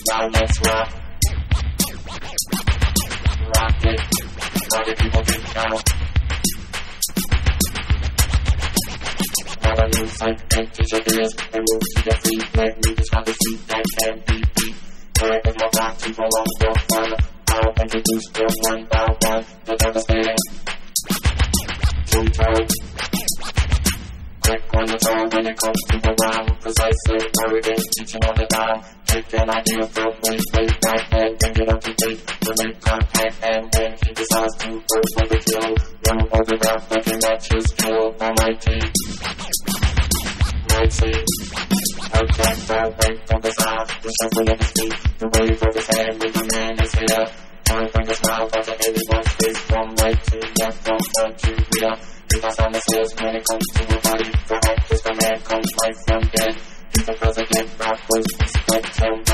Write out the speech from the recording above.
Now let's rock. Rock it. Party people get down. Never lose sight and teach your ears. And move to your feet. Let me describe the street that can be beat. Wherever you're back to prolong your fun. I'll introduce them one by one. You're devastating. True turn. Quick on the tongue when it comes to the rhyme. Precisely worded, teaching on the dime. Take an idea from way back and bring it up to date. To make contact and then he decides to go for the kill. Young photograph looking at his skill. Almighty. Might see. Okay, that way from the side. The shuffle of his feet. The wave of his hand with the man is here. Can't bring a smile out of anyone's face. From right to left, from front to rear. Because I'm the sales when it comes to a body. For act is the man comes right from dead. He's the president, rappers, respect him.